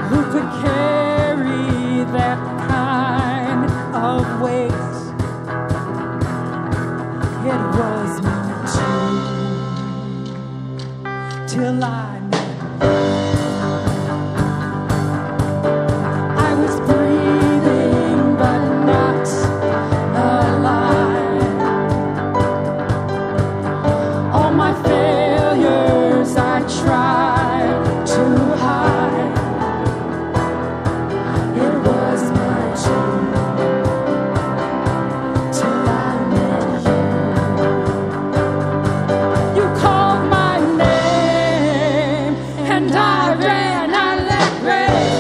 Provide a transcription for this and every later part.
Who could carry that kind of weight? It was meant to, till I was breathing but not alive. All my failures I tried to hide. It was meant to, till I met you. You called my name and I ran out of that grave.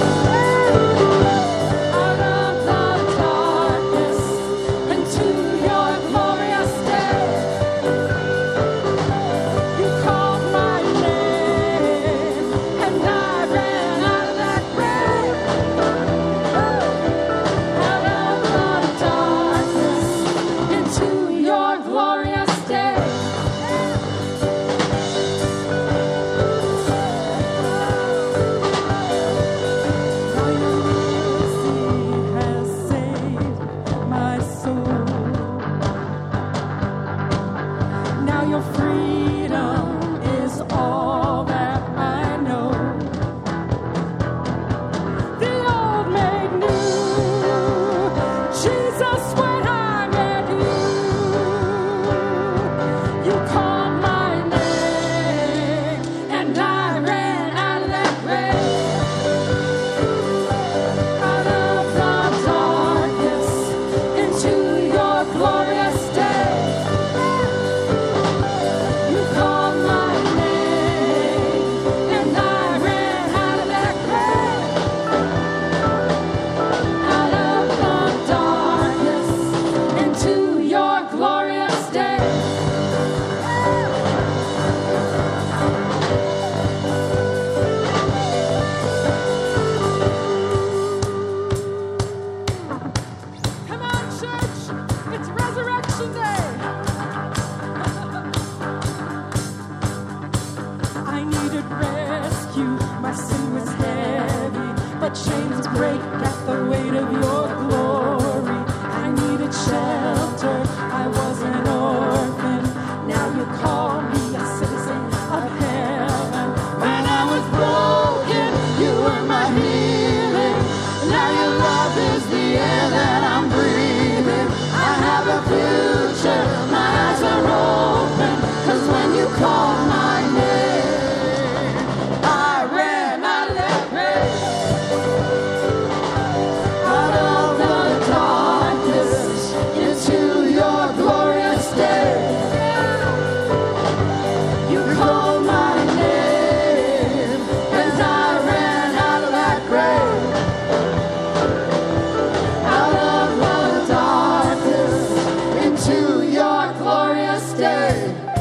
Out of the darkness into your glorious day. You called my name and I ran out of that grave. Out of the darkness into your glorious day. Now your mercy has saved my soul. Now your freedom is all that I know. The old made new, Jesus, when I met you. You called my name and I ran out of that grave. Out of the darkness into your glorious day. You called my name and I ran out of that grave. Out of the darkness into your glorious day. Come on, church, it's Resurrection Day. I needed rescue, my sin was heavy, but chains break at the weight of your glory. I needed shelter, I was an orphan, now you call me a citizen of heaven. When I was broken, you were my healing, now your love is the air that I'm breathing. I have a future, my eyes are open, 'cause when you call my name, I ran out of that grave. Out of the darkness into your glorious day. You called my name and I ran out of that grave. Out of the darkness into your glorious day.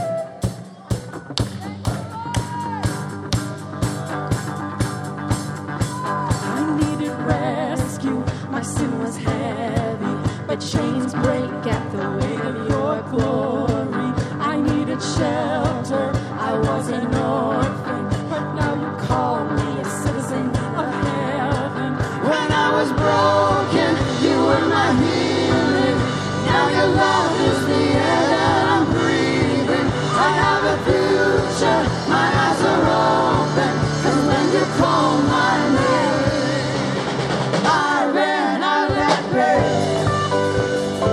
I needed rescue, my sin was heavy, but chains break at the weight of your glory. I needed shelter, I was an orphan, but now you call me a citizen of heaven. When I was broken, you were my healing, now your love is the air that I'm breathing. I have a future, my eyes are open, 'cause when you call my name, I ran out of that grave.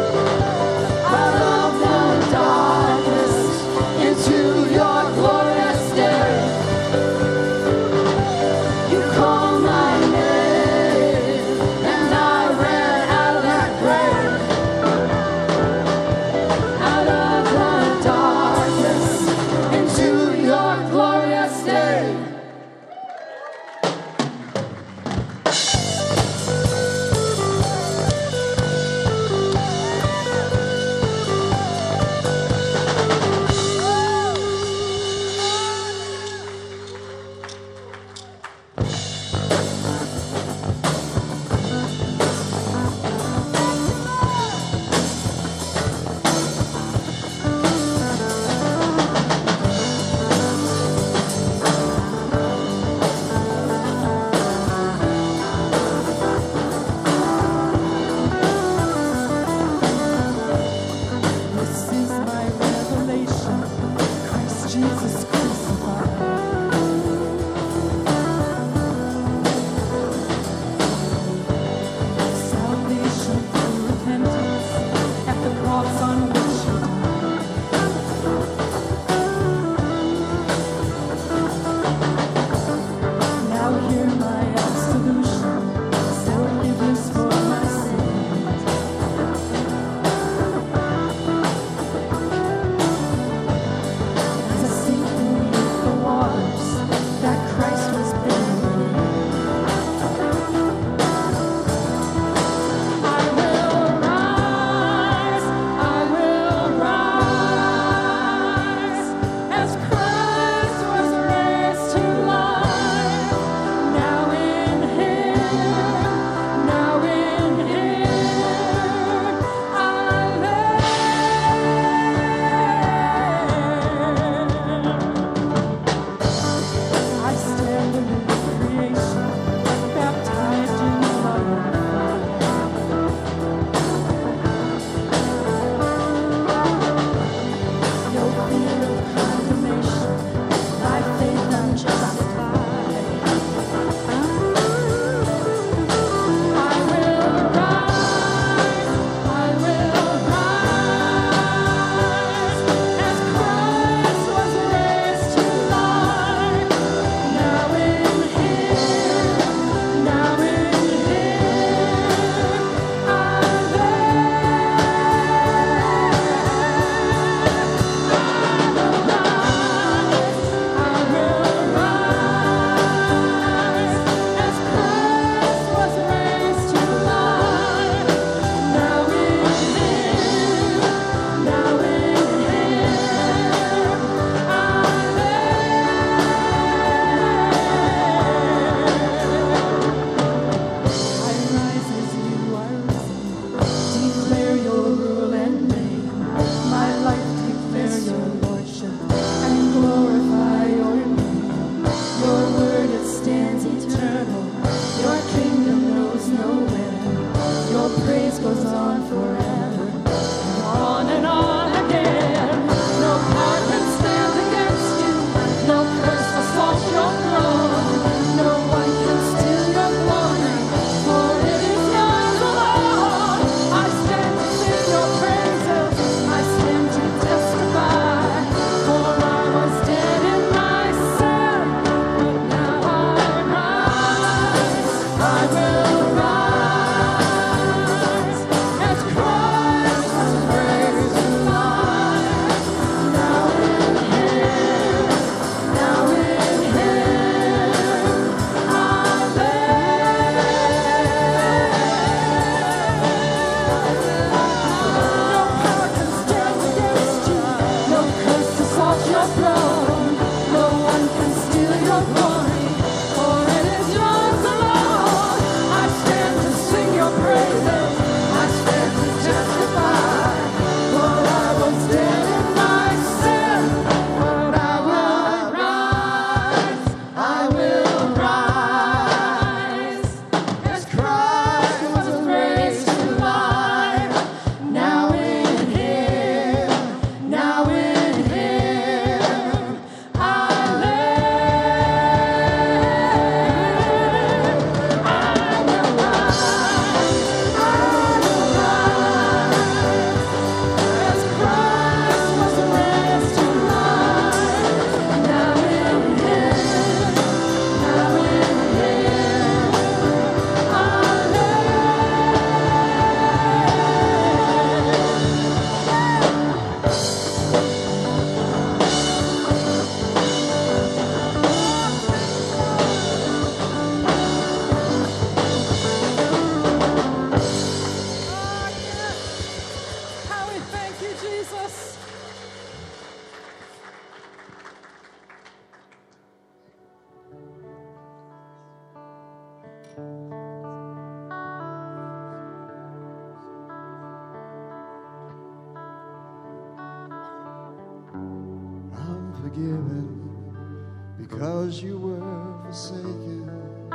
I'm forgiven because you were forsaken.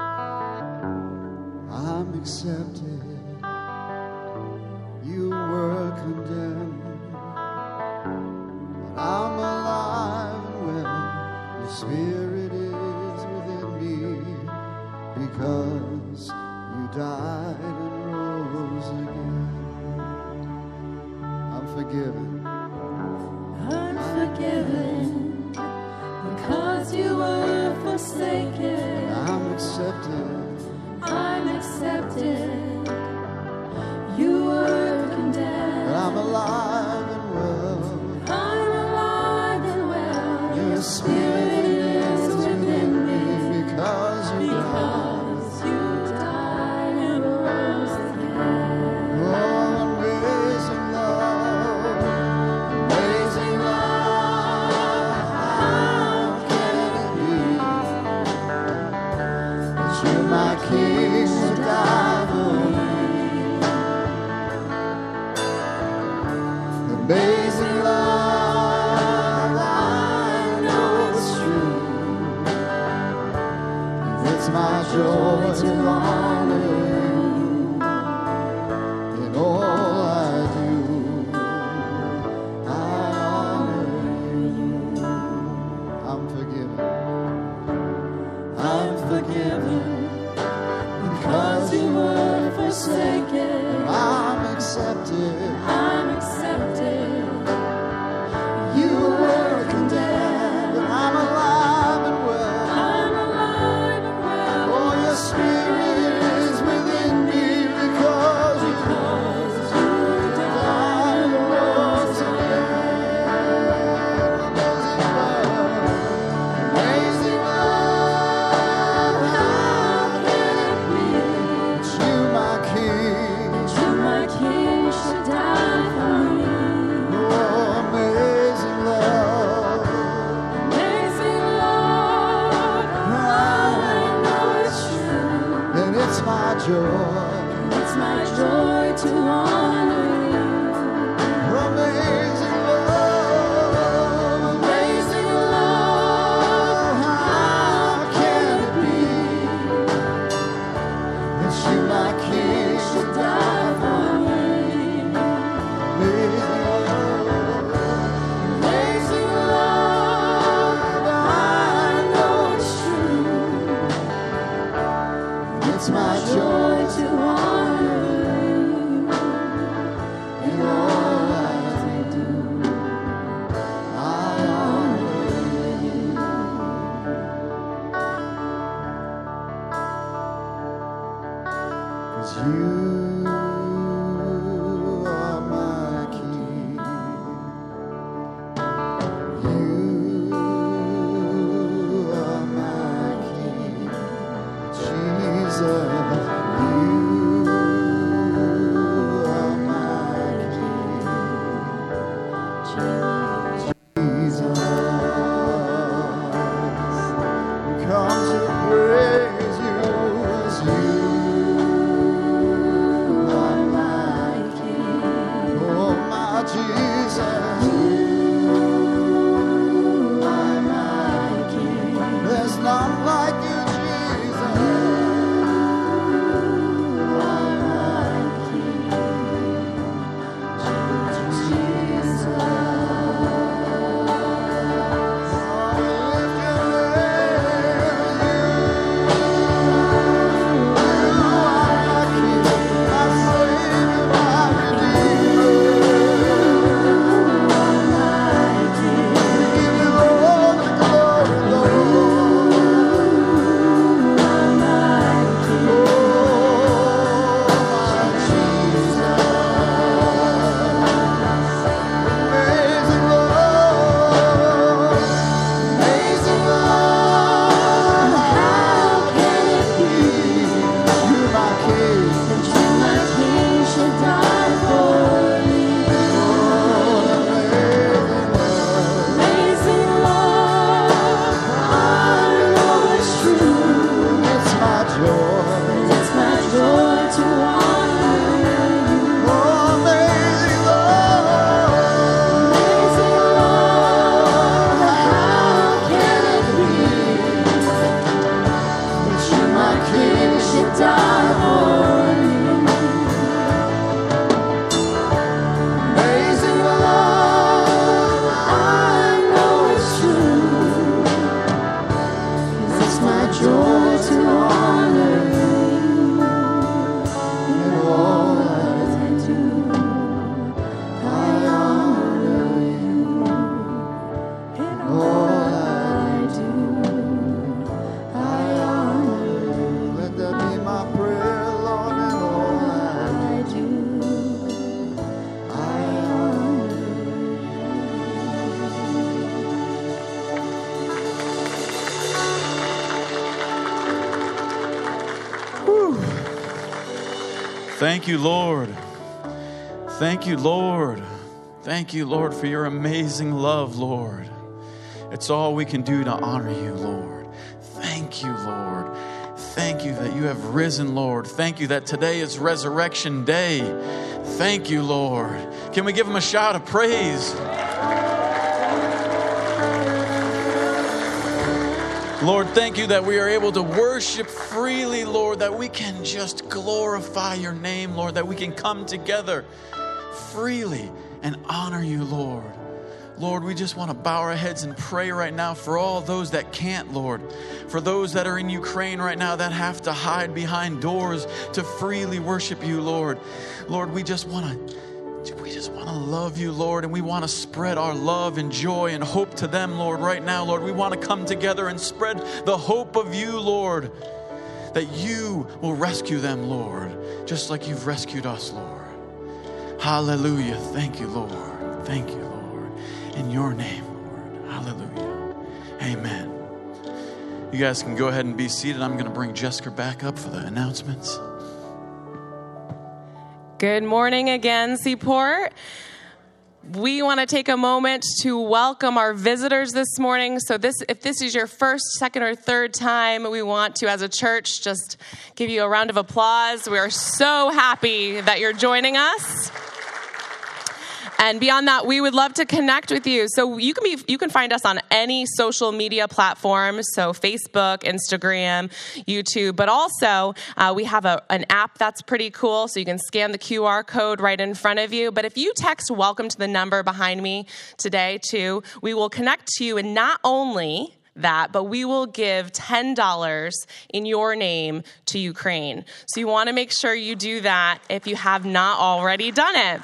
I'm accepted. You were condemned, but I'm alive and well. Your spirit is within me because you died and rose again. I'm forgiven. I'm forgiven because you were forsaken. I'm accepted. I'm accepted. You were condemned. But I'm alive and well. I'm alive and well. Your spirit is within me because you died and rose again. Oh, amazing love, amazing love. How can it be that you're my King to die for me? Amazing love, I know it's true. It's my joy to honor you in all I do. I honor you. I'm forgiven. I'm forgiven because you were forsaken. I'm accepted. I'm accepted. You were condemned, but I'm alive and well. I'm alive and well. Oh, your spirit is within me because you died and rose again. Amazing love, how can it be that you, my King, You, my King, should die for me. oh, amazing love. Amazing love, I know it's true. And it's my joy. It's my joy to honor you. Amazing love, Amazing love, how can it be that you, my King, should die for me. amazing love, Amazing love, I know it's true. it's my Joy to honor you in all I do. I honor you. 'Cause you are my King. You are my King. Jesus, you are my King. Jesus, we come to praise you as you are my King. oh my Jesus. You are my King. There's none like you, Jesus. die for me. Amazing love, I know it's true. 'Cause it's my joy to honor you in all that I do. I honor you in all that I do. I honor you. Let that be my prayer, Lord, in all that I I do. I honor Thank you, Lord. Thank you, Lord. Thank you, Lord, for your amazing love, Lord. It's all we can do to honor you, Lord. Thank you, Lord. Thank you that you have risen, Lord. Thank you that today is resurrection day. Thank you, Lord. Can we give him a shout of praise? Lord, thank you that we are able to worship freely, Lord, that we can just glorify your name, Lord, that we can come together freely and honor you, Lord. Lord, we just want to bow our heads and pray right now for all those that can't, Lord. For those that are in Ukraine right now that have to hide behind doors to freely worship you, Lord. Lord, we just want to love you, Lord, and we want to spread our love and joy and hope to them, Lord, right now, Lord. We want to come together and spread the hope of you, Lord, that you will rescue them, Lord, just like you've rescued us, Lord. Hallelujah. Thank you, Lord. Thank you, Lord. In your name, Lord. Hallelujah. Amen. You guys can go ahead and be seated. I'm going to bring Jessica back up for the announcements. Good morning again, Seaport. We want to take a moment to welcome our visitors this morning. So if this is your first, second, or third time, we want to, as a church, just give you a round of applause. We are so happy that you're joining us. And beyond that, we would love to connect with you. So you can find us on any social media platform, so Facebook, Instagram, YouTube, but also we have an app that's pretty cool, so you can scan the QR code right in front of you. But if you text welcome to the number behind me today too, we will connect to you, and not only that, but we will give $10 in your name to Ukraine. So you want to make sure you do that if you have not already done it.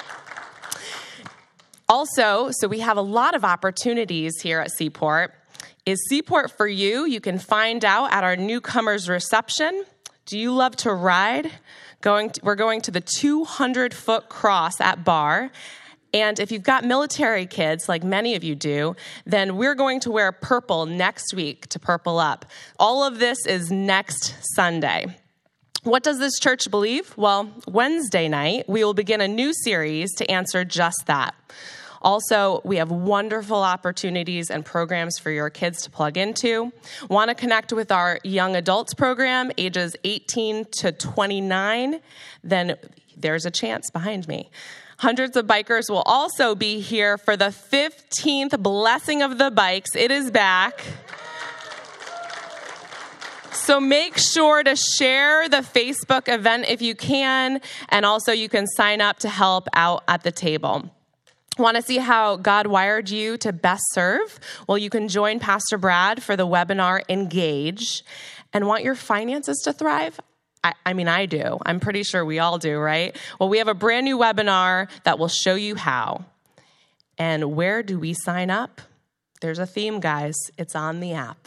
Also, so we have a lot of opportunities here at Seaport. Is Seaport for you? You can find out at our newcomers reception. Do you love to ride? We're going to the 200-foot cross at Bar. And if you've got military kids, like many of you do, then we're going to wear purple next week to Purple Up. All of this is next Sunday. What does this church believe? Well, Wednesday night, we will begin a new series to answer just that. Also, we have wonderful opportunities and programs for your kids to plug into. Want to connect with our young adults program, ages 18 to 29? Then there's a chance behind me. Hundreds of bikers will also be here for the 15th Blessing of the Bikes. It is back. So make sure to share the Facebook event if you can, and also you can sign up to help out at the table. Want to see how God wired you to best serve? Well, you can join Pastor Brad for the webinar Engage. And want your finances to thrive? I do. I'm pretty sure we all do, right? Well, we have a brand new webinar that will show you how. And where do we sign up? There's a theme, guys. It's on the app.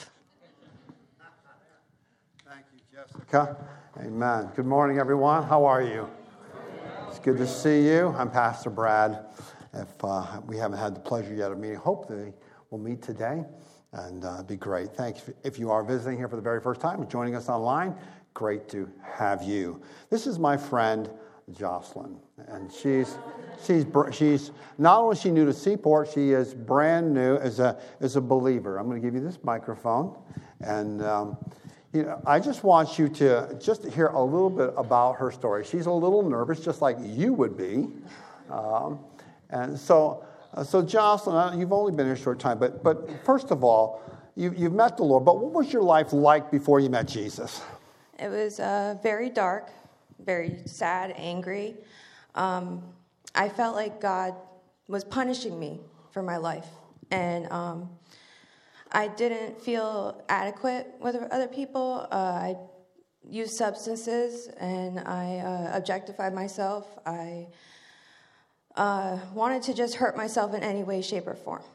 Thank you, Jessica. Amen. Good morning, everyone. How are you? It's good to see you. I'm Pastor Brad. If we haven't had the pleasure yet of meeting, hopefully we'll meet today, and it'd be great. Thanks. If you are visiting here for the very first time and joining us online, great to have you. This is my friend Jocelyn, and she's not only is she new to Seaport, she is brand new as a believer. I'm going to give you this microphone, and I just want you to just hear a little bit about her story. She's a little nervous, just like you would be. And so Jocelyn, you've only been here a short time, but first of all, you've met the Lord. But what was your life like before you met Jesus? It was very dark, very sad, angry. I felt like God was punishing me for my life. And I didn't feel adequate with other people. I used substances, and I objectified myself. I wanted to just hurt myself in any way, shape, or form.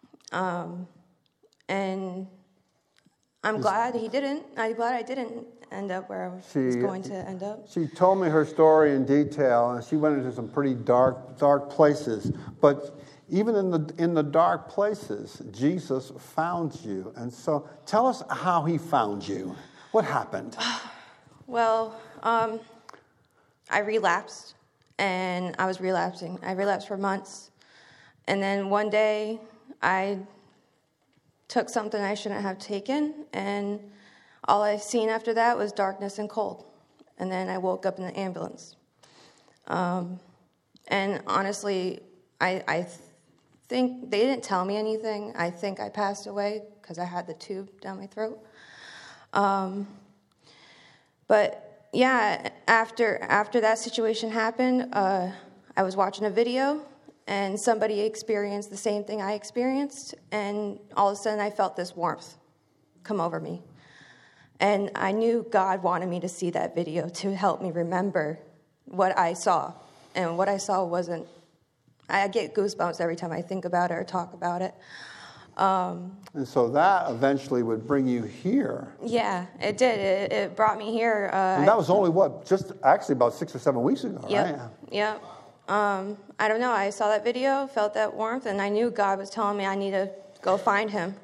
And I'm glad he didn't. I'm glad I didn't end up where I was going to end up. She told me her story in detail, and she went into some pretty dark places. But even in the dark places, Jesus found you. And so tell us how he found you. What happened? Well, I relapsed, and I was relapsing. I relapsed for months. And then one day, I took something I shouldn't have taken, and all I seen after that was darkness and cold. And then I woke up in the ambulance. And honestly, I think they didn't tell me anything. I think I passed away because I had the tube down my throat. But yeah, after that situation happened, I was watching a video, and somebody experienced the same thing I experienced, and all of a sudden I felt this warmth come over me. And I knew God wanted me to see that video to help me remember what I saw. And what I saw wasn't, I get goosebumps every time I think about it or talk about it. And so that eventually would bring you here. Yeah, it did. It brought me here. And that was only, just actually about 6 or 7 weeks ago, yep, right? Yep. I don't know. I saw that video, felt that warmth, and I knew God was telling me I need to go find him.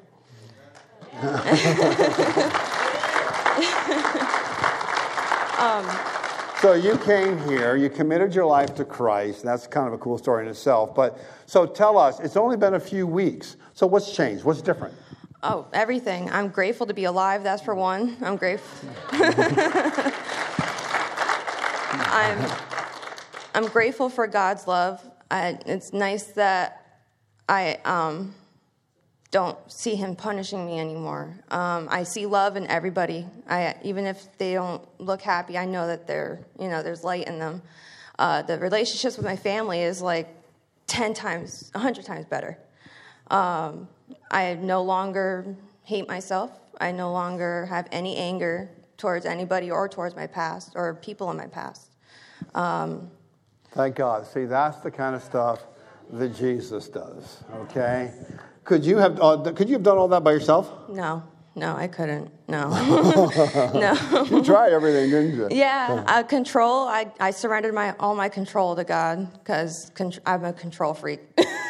So you came here, you committed your life to Christ. That's kind of a cool story in itself. But so tell us, it's only been a few weeks. So what's changed? What's different? Oh, everything. I'm grateful to be alive, that's for one. I'm grateful. I'm grateful for God's love. It's nice that I don't see him punishing me anymore. I see love in everybody. Even if they don't look happy, I know that there's light in them. The relationships with my family is like 100 times better. I no longer hate myself. I no longer have any anger towards anybody or towards my past or people in my past. Thank God. See, that's the kind of stuff that Jesus does, okay? Could you have done all that by yourself? No, I couldn't. No. No. You tried everything, didn't you? Yeah, control. I surrendered all my control to God because I'm a control freak.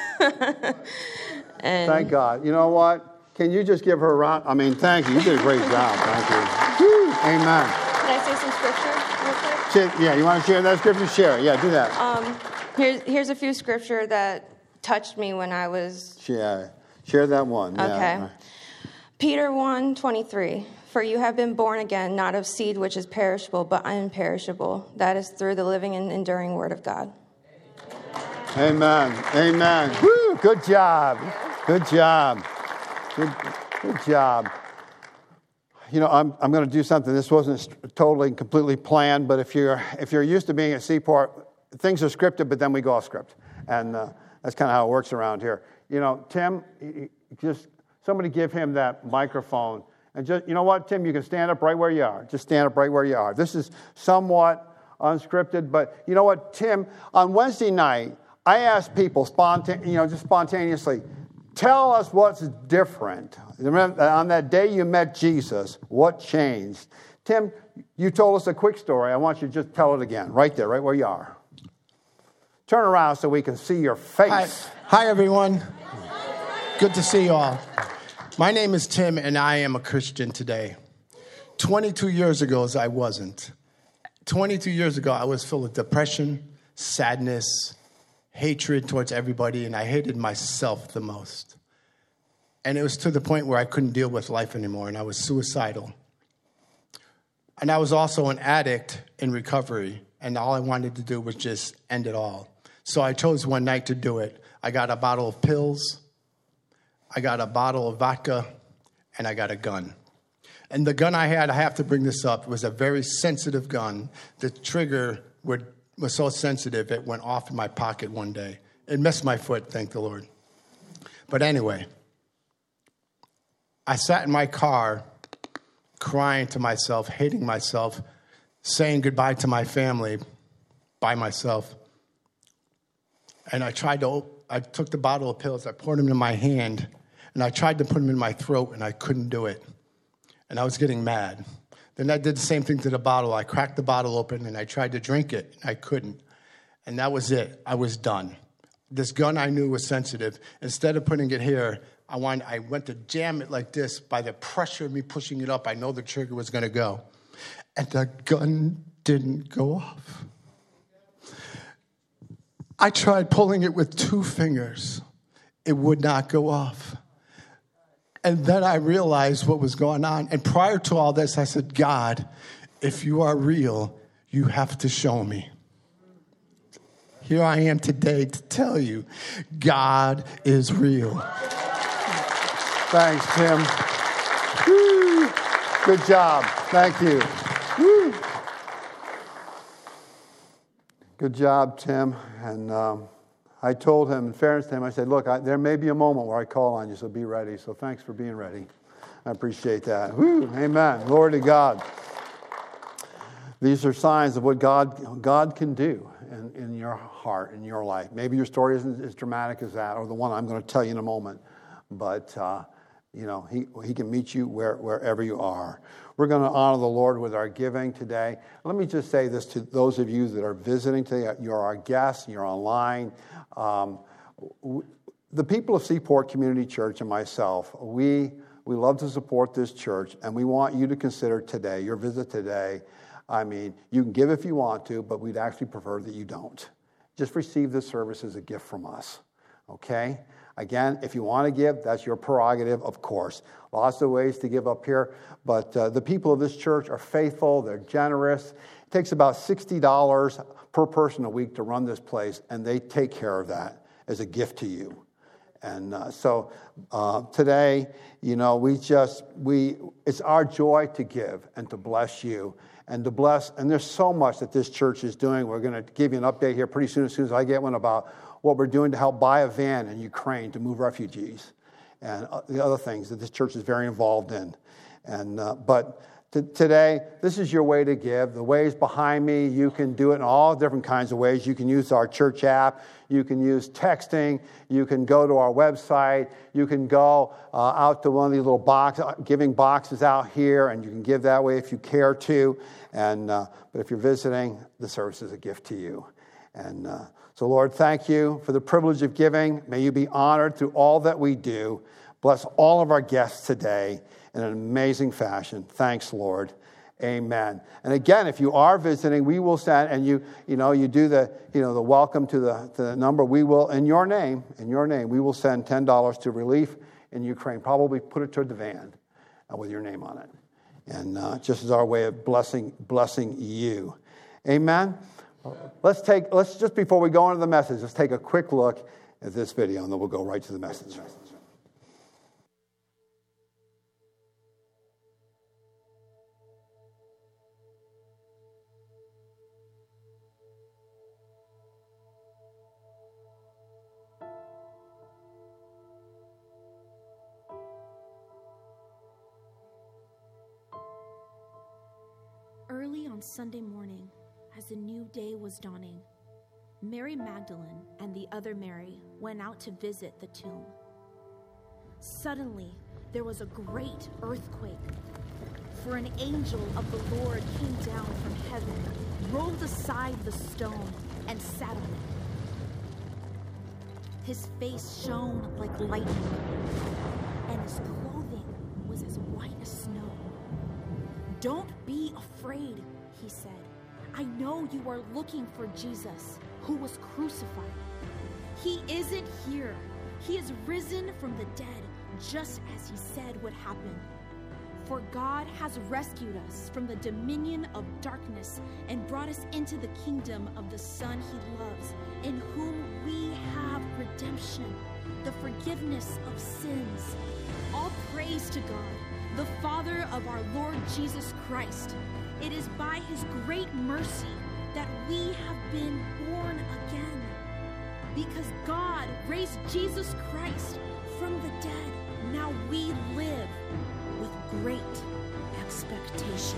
And thank God. You know what? Can you just give her a round? I mean, thank you. You did a great job. Thank you. Woo. Amen. Can I say some scripture real quick? Yeah, you want to share that scripture? Share it. Yeah, do that. Here's a few scripture that touched me when I was... Share that one. Okay. Yeah. Peter 1:23. For you have been born again, not of seed which is perishable, but imperishable. That is through the living and enduring word of God. Amen. Amen. Woo, good job. Good job. Good job. You know, I'm going to do something. This wasn't totally and completely planned, but if you're used to being at Seaport, things are scripted, but then we go off script. And that's kind of how it works around here. You know, Tim, just somebody give him that microphone. And just, you know what, Tim, you can stand up right where you are. Just stand up right where you are. This is somewhat unscripted, but you know what, Tim, on Wednesday night, I asked people just spontaneously, tell us what's different. Remember, on that day you met Jesus, what changed? Tim, you told us a quick story. I want you to just tell it again, right there, right where you are. Turn around so we can see your face. Hi everyone. Good to see you all. My name is Tim, and I am a Christian today. 22 years ago, I wasn't. 22 years ago, I was filled with depression, sadness, hatred towards everybody, and I hated myself the most. And it was to the point where I couldn't deal with life anymore, and I was suicidal. And I was also an addict in recovery, and all I wanted to do was just end it all. So I chose one night to do it. I got a bottle of pills, I got a bottle of vodka, and I got a gun. And the gun I had, I have to bring this up, was a very sensitive gun. The trigger was so sensitive, it went off in my pocket one day. It missed my foot, thank the Lord. But anyway, I sat in my car crying to myself, hating myself, saying goodbye to my family by myself. And I took the bottle of pills, I poured them in my hand, and I tried to put them in my throat, and I couldn't do it. And I was getting mad. Then I did the same thing to the bottle. I cracked the bottle open, and I tried to drink it, and I couldn't. And that was it. I was done. This gun I knew was sensitive. Instead of putting it here, I went to jam it like this. By the pressure of me pushing it up, I know the trigger was going to go. And the gun didn't go off. I tried pulling it with 2 fingers. It would not go off. And then I realized what was going on. And prior to all this, I said, God, if you are real, you have to show me. Here I am today to tell you, God is real. Thanks, Tim. Woo. Good job. Thank you. Woo. Good job, Tim. And I told him, in fairness to him, I said, look, there may be a moment where I call on you, so be ready. So thanks for being ready. I appreciate that. Woo. Amen. Glory to God. These are signs of what God can do in your heart, in your life. Maybe your story isn't as dramatic as that, or the one I'm going to tell you in a moment. But, he can meet you wherever you are. We're going to honor the Lord with our giving today. Let me just say this to those of you that are visiting today. You're our guests. You're online. The people of Seaport Community Church and myself, we love to support this church, and we want you to consider today, your visit today. I mean, you can give if you want to, but we'd actually prefer that you don't. Just receive this service as a gift from us, okay? Again, if you want to give, that's your prerogative, of course. Lots of ways to give up here, but the people of this church are faithful, they're generous. It takes about $60 per person a week to run this place, and they take care of that as a gift to you. And so today, it's our joy to give and to bless you. And to bless, and there's so much that this church is doing. We're going to give you an update here pretty soon, as soon as I get one, about what we're doing to help buy a van in Ukraine to move refugees, and the other things that this church is very involved in. And but today, this is your way to give. The ways behind me, you can do it in all different kinds of ways. You can use our church app. You can use texting. You can go to our website. You can go out to one of these little giving boxes out here, and you can give that way if you care to. And but if you're visiting, the service is a gift to you. And so, Lord, thank you for the privilege of giving. May you be honored through all that we do. Bless all of our guests today in an amazing fashion. Thanks, Lord. Amen. And again, if you are visiting, we will send, and you do the welcome to the number. We will, in your name, we will send $10 to relief in Ukraine. Probably put it toward the van with your name on it, and just as our way of blessing you. Amen. Let's just before we go into the message, let's take a quick look at this video, and then we'll go right to the message. Early on Sunday morning, as the new day was dawning, Mary Magdalene and the other Mary went out to visit the tomb. Suddenly, there was a great earthquake, for an angel of the Lord came down from heaven, rolled aside the stone, and sat on it. His face shone like lightning, and his clothing was as white as snow. "Don't be afraid," he said. "I know you are looking for Jesus, who was crucified. He isn't here. He is risen from the dead, just as he said would happen. For God has rescued us from the dominion of darkness and brought us into the kingdom of the Son he loves, in whom we have redemption, the forgiveness of sins. All praise to God the Father of our Lord Jesus Christ. It is by his great mercy that we have been born again. Because God raised Jesus Christ from the dead, now we live with great expectation.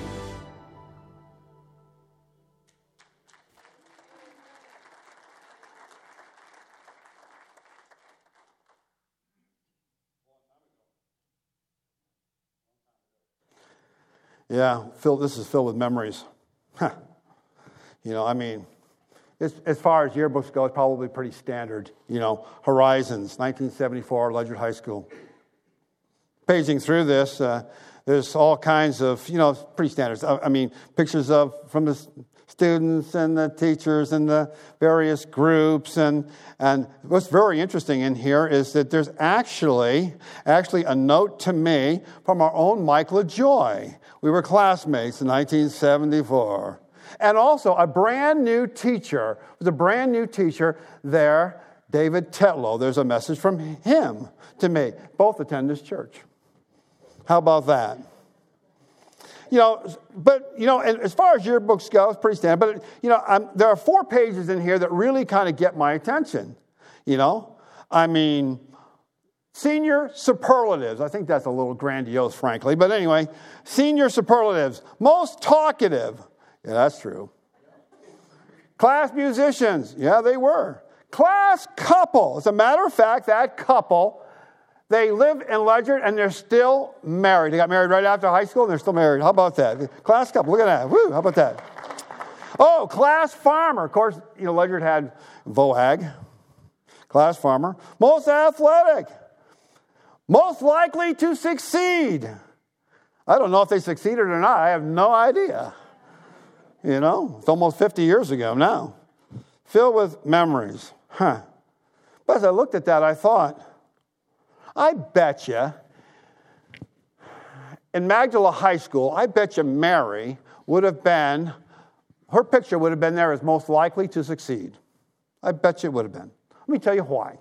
Yeah, this is filled with memories. You know, I mean, as far as yearbooks go, it's probably pretty standard. You know, Horizons, 1974, Ledyard High School. Paging through this, there's all kinds of, you know, pretty standards. I mean, pictures from the students and the teachers and the various groups. And what's very interesting in here is that there's actually a note to me from our own Michael LaJoy. We were classmates in 1974. And also a brand new teacher, there, David Tetlow. There's a message from him to me. Both attend this church. How about that? You know, but, you know, and as far as yearbooks go, it's pretty standard. But, you know, there are 4 pages in here that really kind of get my attention. You know, I mean, senior superlatives. I think that's a little grandiose, frankly. But anyway, senior superlatives. Most talkative. Yeah, that's true. Class musicians. Yeah, they were. Class couple. As a matter of fact, that couple, they live in Ledyard and they're still married. They got married right after high school and they're still married. How about that? Class couple. Look at that. Woo, how about that? Oh, class farmer. Of course, you know, Ledyard had VOAG. Class farmer. Most athletic. Most likely to succeed. I don't know if they succeeded or not. I have no idea. You know, it's almost 50 years ago now. Filled with memories. But as I looked at that, I thought, I bet you, in Magdala High School, I bet you Mary would have been, her picture would have been there as most likely to succeed. I bet you it would have been. Let me tell you why.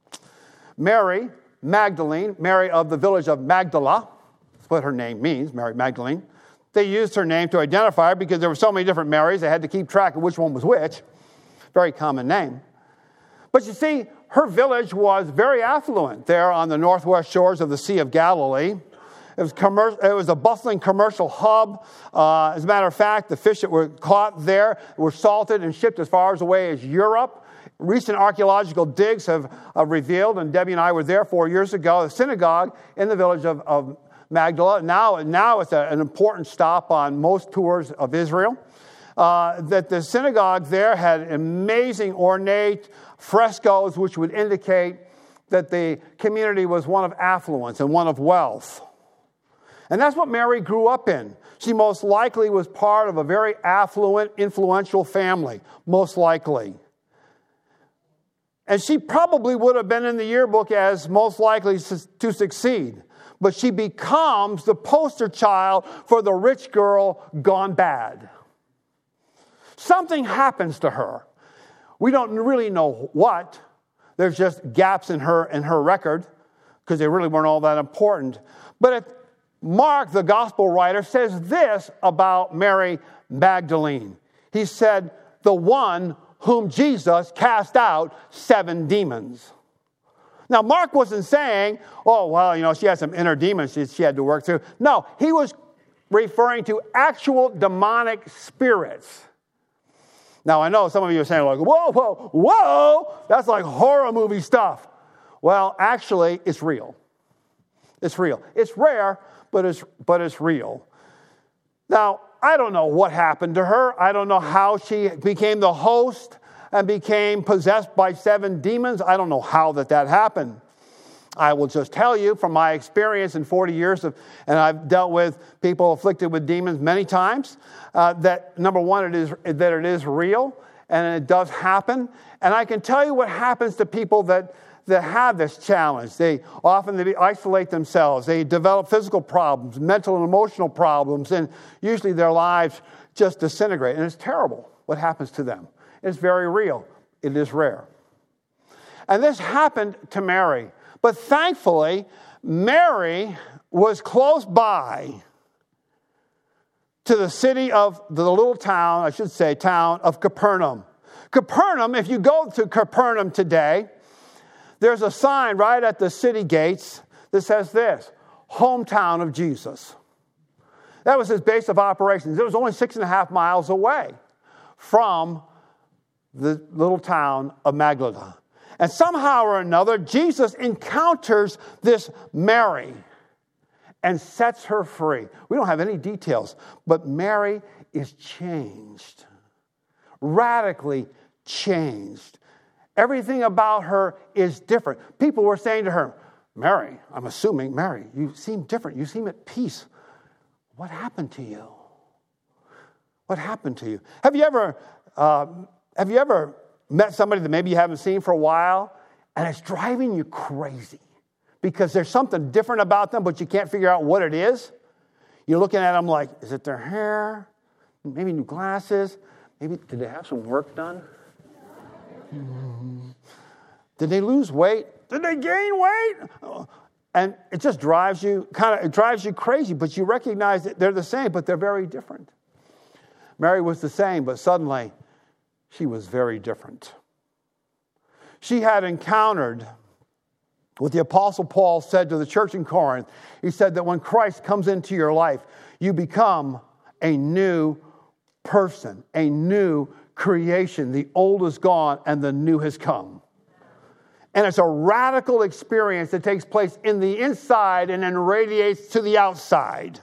Mary Magdalene, Mary of the village of Magdala, that's what her name means, Mary Magdalene. They used her name to identify her because there were so many different Marys, they had to keep track of which one was which. Very common name. But you see, her village was very affluent there on the northwest shores of the Sea of Galilee. It was a bustling commercial hub. As a matter of fact, the fish that were caught there were salted and shipped as far away as Europe. Recent archaeological digs have revealed, and Debbie and I were there 4 years ago, a synagogue in the village of Magdala. Now it's an important stop on most tours of Israel. That the synagogue there had amazing ornate frescoes which would indicate that the community was one of affluence and one of wealth. And that's what Mary grew up in. She most likely was part of a very affluent, influential family, most likely. And she probably would have been in the yearbook as most likely to succeed. But she becomes the poster child for the rich girl gone bad. Something happens to her. We don't really know what. There's just gaps in her record because they really weren't all that important. But Mark, the gospel writer, says this about Mary Magdalene. He said, the one whom Jesus cast out 7 demons. Now, Mark wasn't saying, oh, well, you know, she had some inner demons she had to work through. No, he was referring to actual demonic spirits. Now, I know some of you are saying, like, whoa, that's like horror movie stuff. Well, actually, it's real. It's real. It's rare, but it's real. Now, I don't know what happened to her. I don't know how she became the host and became possessed by 7 demons. I don't know how that happened. I will just tell you from my experience in 40 years and I've dealt with people afflicted with demons many times, that number one, it is real and it does happen. And I can tell you what happens to people that have this challenge. They isolate themselves. They develop physical problems, mental and emotional problems, and usually their lives just disintegrate. And it's terrible what happens to them. It's very real. It is rare. And this happened to Mary. But thankfully, Mary was close by to the city of the little town, I should say town of Capernaum. Capernaum, if you go to Capernaum today, there's a sign right at the city gates that says this, hometown of Jesus. That was his base of operations. It was only 6.5 miles away from the little town of Magdala. And somehow or another, Jesus encounters this Mary and sets her free. We don't have any details, but Mary is changed, radically changed. Everything about her is different. People were saying to her, Mary, I'm assuming, Mary, you seem different. You seem at peace. What happened to you? What happened to you? Have you ever met somebody that maybe you haven't seen for a while, and it's driving you crazy because there's something different about them, but you can't figure out what it is? You're looking at them like, is it their hair? Maybe new glasses? Maybe did they have some work done? Did they lose weight? Did they gain weight? And it just drives you crazy, but you recognize that they're the same, but they're very different. Mary was the same, but suddenly she was very different. She had encountered what the Apostle Paul said to the church in Corinth. He said that when Christ comes into your life, you become a new person, a new creation. The old is gone and the new has come. And it's a radical experience that takes place in the inside and then radiates to the outside.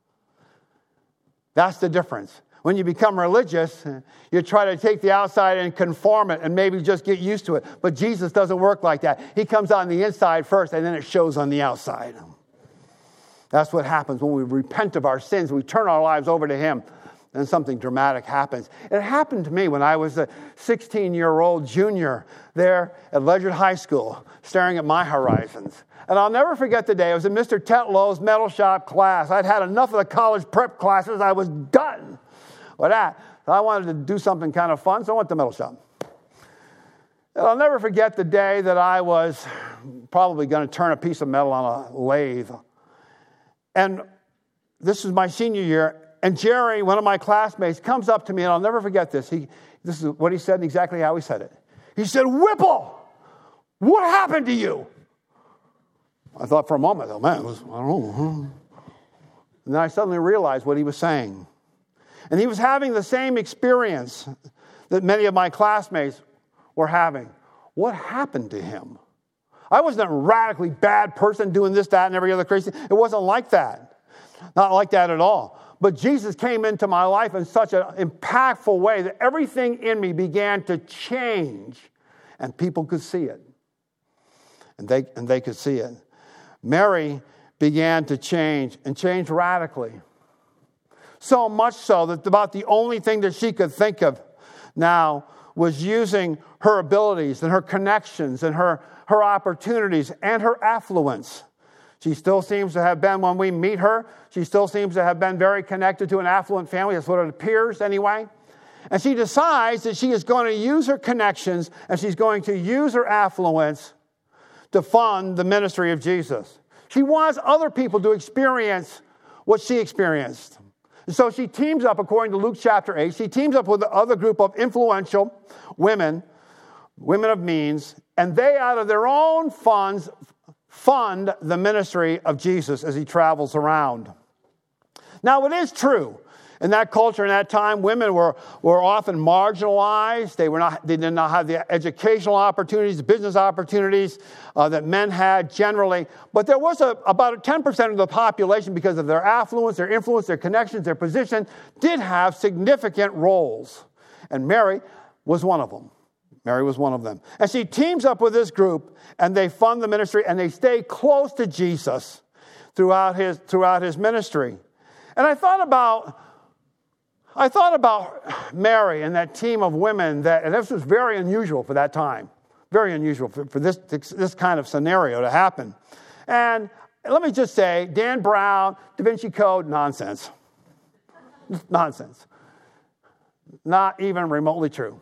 That's the difference. When you become religious, you try to take the outside and conform it and maybe just get used to it. But Jesus doesn't work like that. He comes on the inside first and then it shows on the outside. That's what happens when we repent of our sins. We turn our lives over to Him. Then something dramatic happens. It happened to me when I was a 16-year-old junior there at Ledyard High School, staring at my horizons. And I'll never forget the day. I was in Mr. Tetlow's metal shop class. I'd had enough of the college prep classes. I was done with that. So I wanted to do something kind of fun, so I went to metal shop. And I'll never forget the day that I was probably going to turn a piece of metal on a lathe. And this was my senior year. And Jerry, one of my classmates, comes up to me, and I'll never forget this. This is what he said and exactly how he said it. He said, Whipple, what happened to you? I thought for a moment, oh man, I don't know. And then I suddenly realized what he was saying. And he was having the same experience that many of my classmates were having. What happened to him? I wasn't a radically bad person doing this, that, and every other crazy thing. It wasn't like that. Not like that at all. But Jesus came into my life in such an impactful way that everything in me began to change, and people could see it. And they could see it. Mary began to change, and change radically. So much so that about the only thing that she could think of now was using her abilities and her connections and her opportunities and her affluence. She still seems to have been, when we meet her, she still seems to have been very connected to an affluent family. That's what it appears anyway. And she decides that she is going to use her connections and she's going to use her affluence to fund the ministry of Jesus. She wants other people to experience what she experienced. And so she teams up, according to Luke chapter 8, she teams up with the other group of influential women of means, and they, out of their own funds, fund the ministry of Jesus as he travels around. Now, it is true. In that culture, in that time, women were often marginalized. They did not have the educational opportunities, the business opportunities that men had generally. But there was about 10% of the population, because of their affluence, their influence, their connections, their position, did have significant roles. And Mary was one of them. Mary was one of them. And she teams up with this group, and they fund the ministry, and they stay close to Jesus throughout his ministry. And I thought about Mary and that team of women, and this was very unusual for that time. Very unusual for this kind of scenario to happen. And let me just say, Dan Brown, Da Vinci Code, nonsense. Nonsense. Not even remotely true.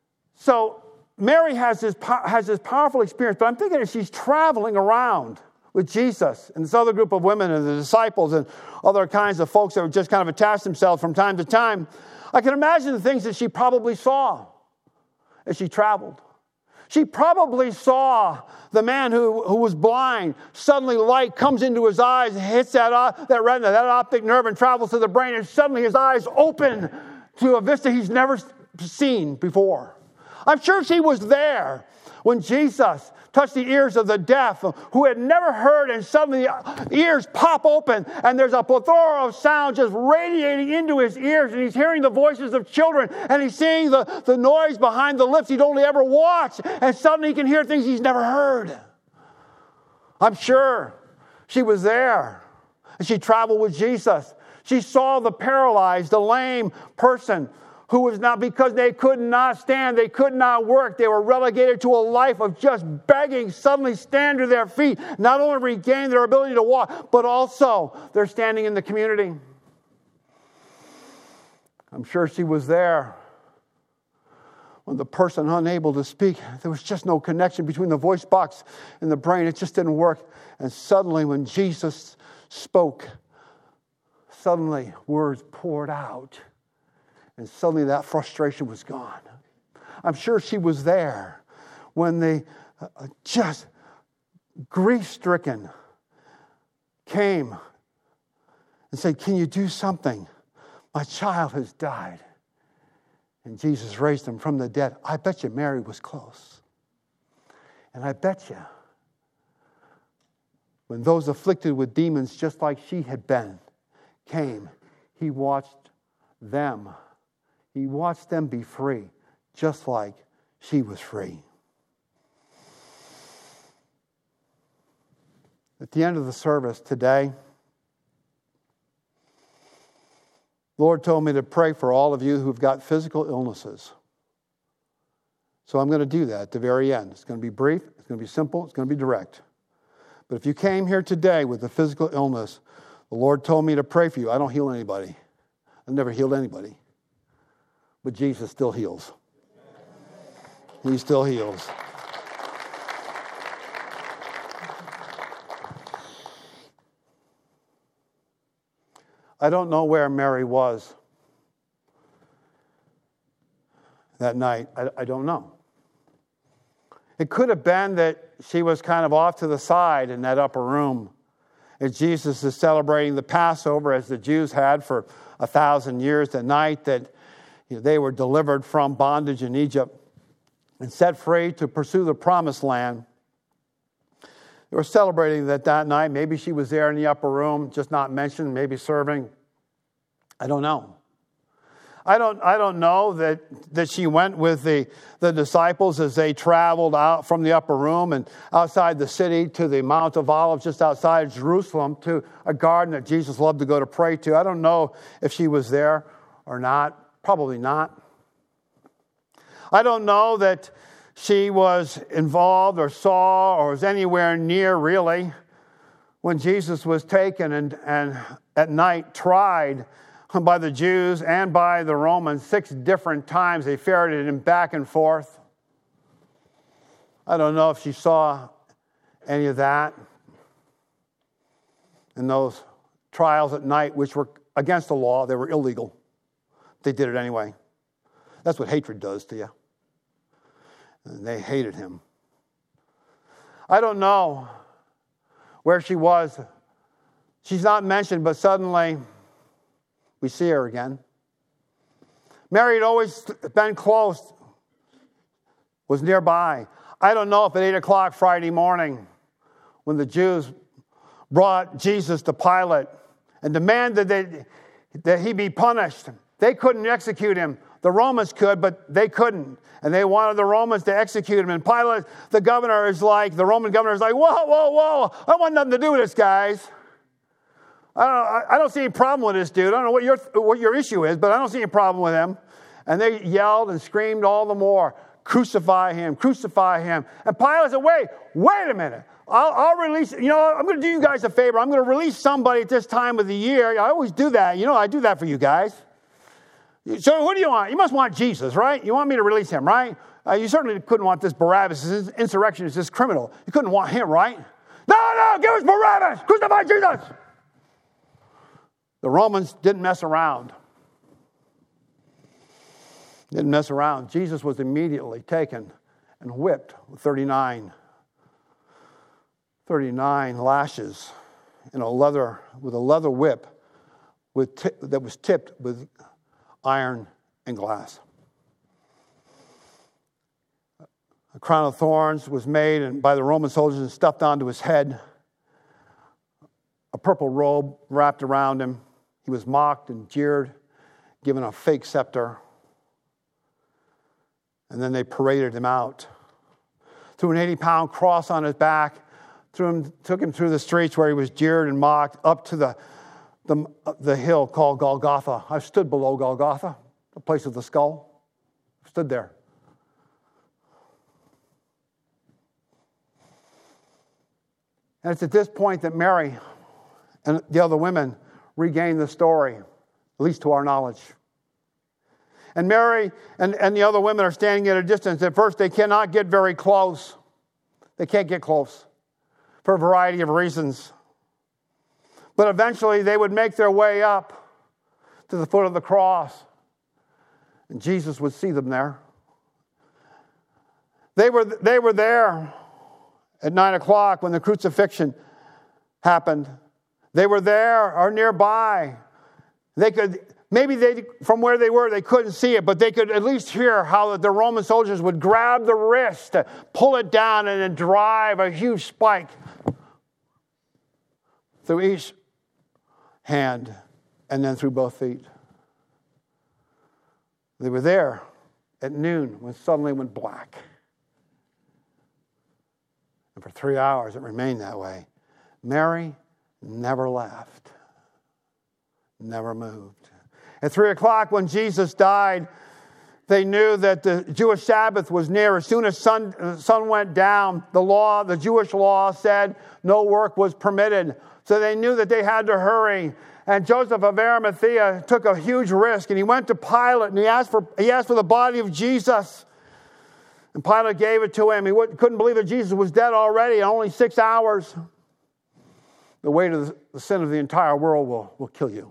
So Mary has this powerful experience, but I'm thinking as she's traveling around with Jesus. And this other group of women and the disciples and other kinds of folks that would just kind of attach themselves from time to time. I can imagine the things that she probably saw as she traveled. She probably saw the man who was blind. Suddenly light comes into his eyes and hits that retina, that optic nerve, and travels to the brain. And suddenly his eyes open to a vista he's never seen before. I'm sure she was there when Jesus touched the ears of the deaf who had never heard, and suddenly the ears pop open and there's a plethora of sound just radiating into his ears, and he's hearing the voices of children, and he's seeing the noise behind the lips he'd only ever watched, and suddenly he can hear things he's never heard. I'm sure she was there, and she traveled with Jesus. She saw the paralyzed, the lame person who was not, because they could not stand, they could not work, they were relegated to a life of just begging, suddenly stand to their feet, not only regain their ability to walk, but also they're standing in the community. I'm sure she was there when the person unable to speak, there was just no connection between the voice box and the brain. It just didn't work. And suddenly when Jesus spoke, suddenly words poured out. And suddenly that frustration was gone. I'm sure she was there when they just grief-stricken came and said, "Can you do something? My child has died." And Jesus raised him from the dead. I bet you Mary was close. And I bet you when those afflicted with demons, just like she had been, came, he watched them. He watched them be free, just like she was free. At the end of the service today, the Lord told me to pray for all of you who've got physical illnesses. So I'm going to do that at the very end. It's going to be brief, it's going to be simple, it's going to be direct. But if you came here today with a physical illness, the Lord told me to pray for you. I don't heal anybody. I've never healed anybody. But Jesus still heals. He still heals. I don't know where Mary was that night. I don't know. It could have been that she was kind of off to the side in that upper room as Jesus is celebrating the Passover, as the Jews had for 1,000 years, the night that they were delivered from bondage in Egypt and set free to pursue the promised land. They were celebrating that night. Maybe she was there in the upper room, just not mentioned, maybe serving. I don't know. I don't know that she went with the disciples as they traveled out from the upper room and outside the city to the Mount of Olives just outside Jerusalem to a garden that Jesus loved to go to pray to. I don't know if she was there or not. Probably not. I don't know that she was involved or saw or was anywhere near really when Jesus was taken and at night tried by the Jews and by the Romans. 6 different times they ferreted him back and forth. I don't know if she saw any of that in those trials at night, which were against the law. They were illegal. They did it anyway. That's what hatred does to you. And they hated him. I don't know where she was. She's not mentioned, but suddenly we see her again. Mary had always been close, was nearby. I don't know if at 8 o'clock Friday morning, when the Jews brought Jesus to Pilate and demanded that he be punished, they couldn't execute him. The Romans could, but they couldn't. And they wanted the Romans to execute him. And Pilate, the Roman governor is like, whoa. I want nothing to do with this, guys. I don't see any problem with this dude. I don't know what your issue is, but I don't see any problem with him. And they yelled and screamed all the more, crucify him, crucify him. And Pilate said, wait a minute. I'll release, I'm going to do you guys a favor. I'm going to release somebody at this time of the year. I always do that. I do that for you guys. So who do you want? You must want Jesus, right? You want me to release him, right? You certainly couldn't want this Barabbas, this insurrectionist, this criminal. You couldn't want him, right? No, out, give us Barabbas, crucify Jesus. The Romans didn't mess around. Didn't mess around. Jesus was immediately taken and whipped with 39 lashes in a leather whip that was tipped with iron and glass. A crown of thorns was made and by the Roman soldiers and stuffed onto his head. A purple robe wrapped around him. He was mocked and jeered, given a fake scepter. And then they paraded him out. Threw an 80-pound cross on his back, took him through the streets where he was jeered and mocked, up to the hill called Golgotha. I stood below Golgotha, the place of the skull. I stood there. And it's at this point that Mary and the other women regain the story, at least to our knowledge. And Mary and the other women are standing at a distance. At first, they cannot get very close. They can't get close for a variety of reasons. But eventually, they would make their way up to the foot of the cross. And Jesus would see them there. They were there at 9 o'clock when the crucifixion happened. They were there or nearby. From where they were, they couldn't see it, but they could at least hear how the Roman soldiers would grab the wrist, pull it down, and then drive a huge spike through each hand and then through both feet. They were there at noon when suddenly it went black. And for 3 hours it remained that way. Mary never left, never moved. At 3 o'clock when Jesus died, they knew that the Jewish Sabbath was near. As soon as sun went down, the Jewish law said no work was permitted. So they knew that they had to hurry. And Joseph of Arimathea took a huge risk, and he went to Pilate, and he asked for the body of Jesus. And Pilate gave it to him. He couldn't believe that Jesus was dead already in only 6 hours. The weight of the sin of the entire world will kill you.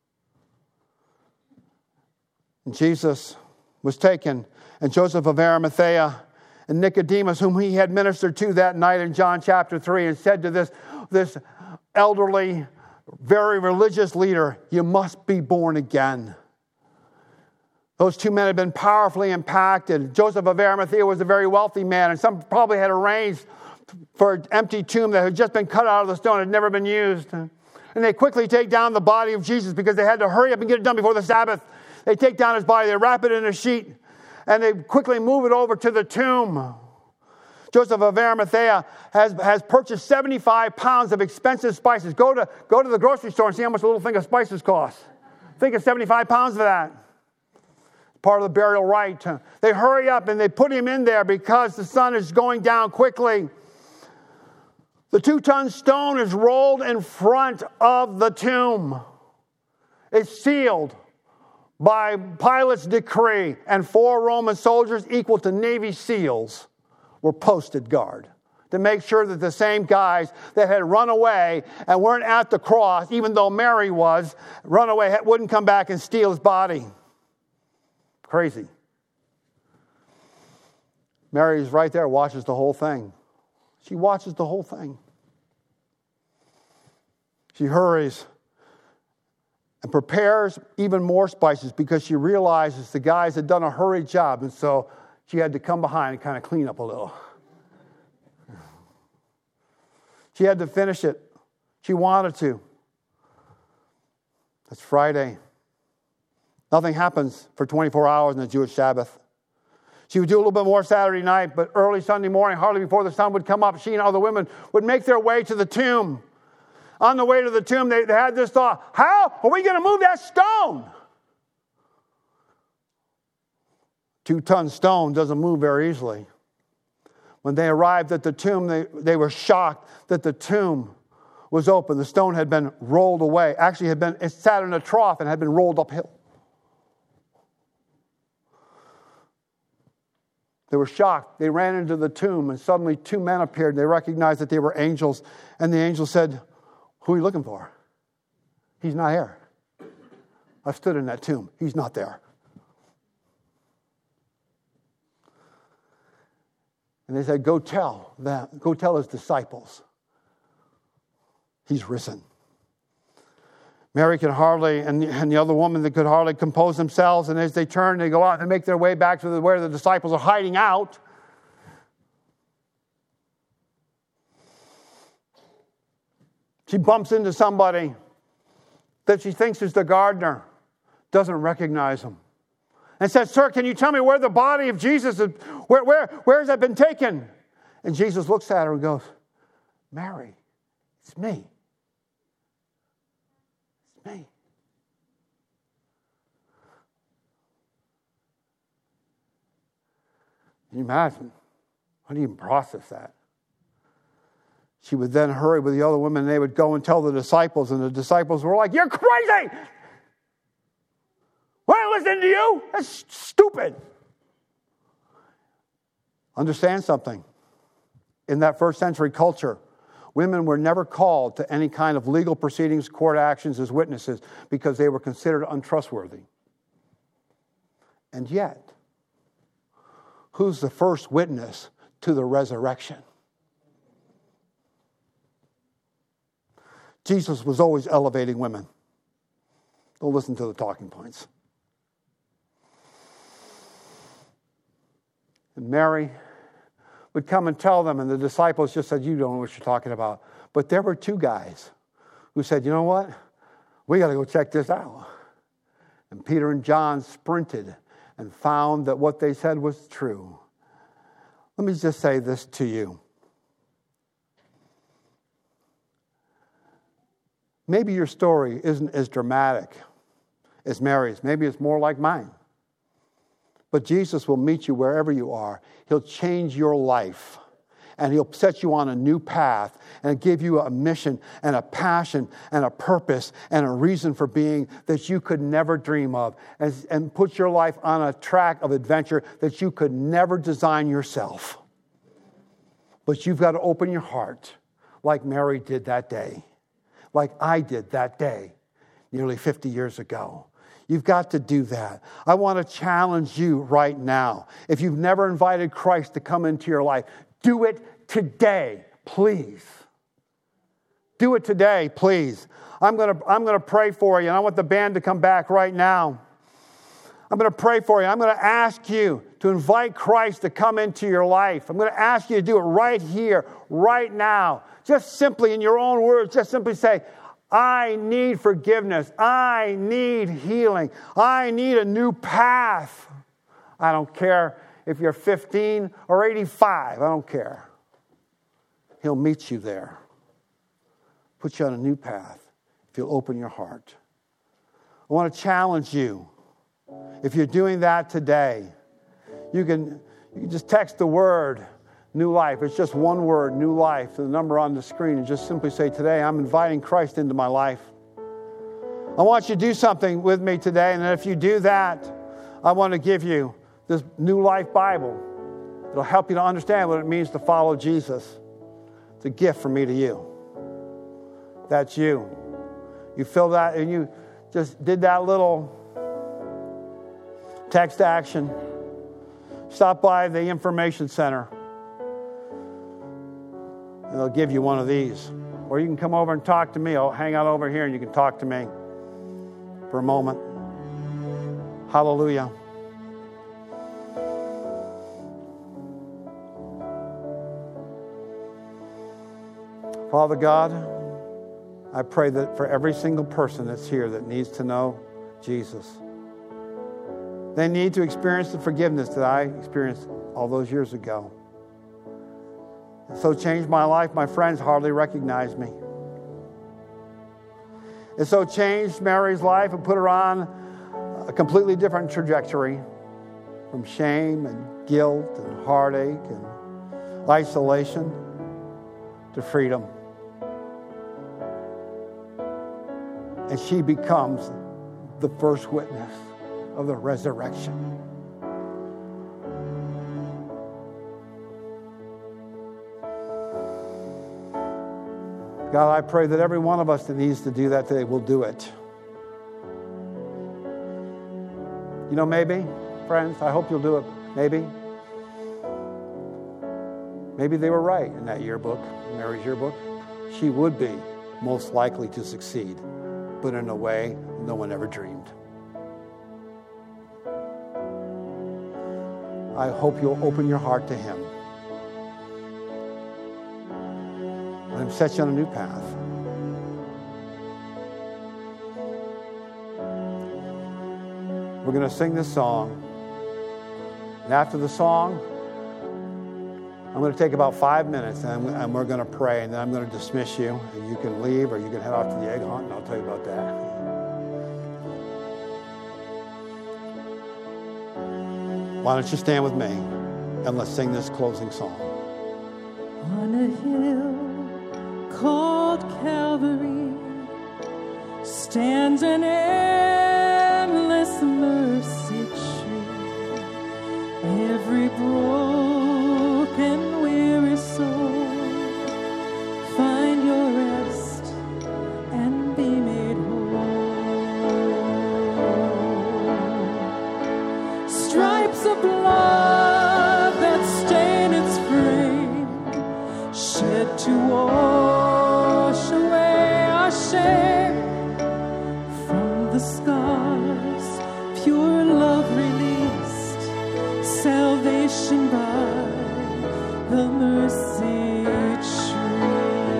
And Jesus was taken, and Joseph of Arimathea and Nicodemus, whom he had ministered to that night in John chapter 3, and said to this elderly, very religious leader, "You must be born again." Those two men had been powerfully impacted. Joseph of Arimathea was a very wealthy man, and some probably had arranged for an empty tomb that had just been cut out of the stone, had never been used. And they quickly take down the body of Jesus because they had to hurry up and get it done before the Sabbath. They take down his body, they wrap it in a sheet, and they quickly move it over to the tomb. Joseph of Arimathea has purchased 75 pounds of expensive spices. Go to the grocery store and see how much a little thing of spices costs. Think of 75 pounds of that. Part of the burial rite. They hurry up and they put him in there because the sun is going down quickly. The 2-ton stone is rolled in front of the tomb. It's sealed by Pilate's decree, and 4 Roman soldiers equal to Navy SEALs were posted guard to make sure that the same guys that had run away and weren't at the cross, even though Mary was, run away, wouldn't come back and steal his body. Crazy. Mary's right there, watches the whole thing. She watches the whole thing. She hurries and prepares even more spices because she realizes the guys had done a hurried job, and so she had to come behind and kind of clean up a little. She had to finish it. She wanted to. It's Friday. Nothing happens for 24 hours in the Jewish Sabbath. She would do a little bit more Saturday night, but early Sunday morning, hardly before the sun would come up, she and other women would make their way to the tomb. On the way to the tomb, they had this thought, how are we going to move that stone? 2-ton stone doesn't move very easily. When they arrived at the tomb, they were shocked that the tomb was open. The stone had been rolled away. Actually, it sat in a trough and had been rolled uphill. They were shocked. They ran into the tomb, and suddenly 2 men appeared. They recognized that they were angels. And the angel said, "Who are you looking for? He's not here. I stood in that tomb. He's not there." And they said, go tell his disciples, he's risen. Mary could hardly, and the other woman, they could hardly compose themselves. And as they turn, they go out and make their way back to where the disciples are hiding out. She bumps into somebody that she thinks is the gardener, doesn't recognize him, and says, "Sir, can you tell me where the body of Jesus is? Where has that been taken?" And Jesus looks at her and goes, "Mary, it's me. It's me." Can you imagine? How do you even process that? She would then hurry with the other women, and they would go and tell the disciples, and the disciples were like, "You're crazy! Why am I listening to you? That's stupid." Understand something. In that first century culture, women were never called to any kind of legal proceedings, court actions as witnesses because they were considered untrustworthy. And yet, who's the first witness to the resurrection? Jesus was always elevating women. Don't listen to the talking points. And Mary would come and tell them, and the disciples just said, "You don't know what you're talking about." But there were 2 guys who said, "You know what? We got to go check this out." And Peter and John sprinted and found that what they said was true. Let me just say this to you. Maybe your story isn't as dramatic as Mary's. Maybe it's more like mine. But Jesus will meet you wherever you are. He'll change your life. And He'll set you on a new path and give you a mission and a passion and a purpose and a reason for being that you could never dream of. And put your life on a track of adventure that you could never design yourself. But you've got to open your heart like Mary did that day. Like I did that day, nearly 50 years ago. You've got to do that. I want to challenge you right now. If you've never invited Christ to come into your life, do it today, please. Do it today, please. I'm going to pray for you, and I want the band to come back right now. I'm going to pray for you. I'm going to ask you to invite Christ to come into your life. I'm going to ask you to do it right here, right now. Just simply, in your own words, just simply say, "I need forgiveness. I need healing. I need a new path." I don't care if you're 15 or 85. I don't care. He'll meet you there. Put you on a new path if you'll open your heart. I want to challenge you. If you're doing that today, you can just text the word New Life. It's just one word, New Life, to the number on the screen, and just simply say, "Today I'm inviting Christ into my life." I want you to do something with me today, and if you do that, I want to give you this New Life Bible. It'll help you to understand what it means to follow Jesus. It's a gift from me to you. That's you. You fill that, and you just did that little text action. Stop by the information center, and they'll give you one of these. Or you can come over and talk to me. I'll hang out over here and you can talk to me for a moment. Hallelujah. Father God, I pray that for every single person that's here that needs to know Jesus, they need to experience the forgiveness that I experienced all those years ago. And so changed my life, my friends hardly recognized me. It so changed Mary's life and put her on a completely different trajectory from shame and guilt and heartache and isolation to freedom. And she becomes the first witness of the resurrection. God, I pray that every one of us that needs to do that today will do it. You know, maybe, friends, I hope you'll do it. Maybe they were right in that yearbook, Mary's yearbook. She would be most likely to succeed, but in a way no one ever dreamed. I hope you'll open your heart to him. Let him set you on a new path. We're going to sing this song. And after the song, I'm going to take about 5 minutes and we're going to pray, and then I'm going to dismiss you, and you can leave or you can head off to the egg hunt, and I'll tell you about that. Why don't you stand with me and let's sing this closing song. On a hill called Calvary stands an endless mercy tree. Every broken, weary soul find your rest and be made whole. Stripes of blood that stain its frame, shed to wash away our shame. From the scars, pure love released, salvation by the mercy tree.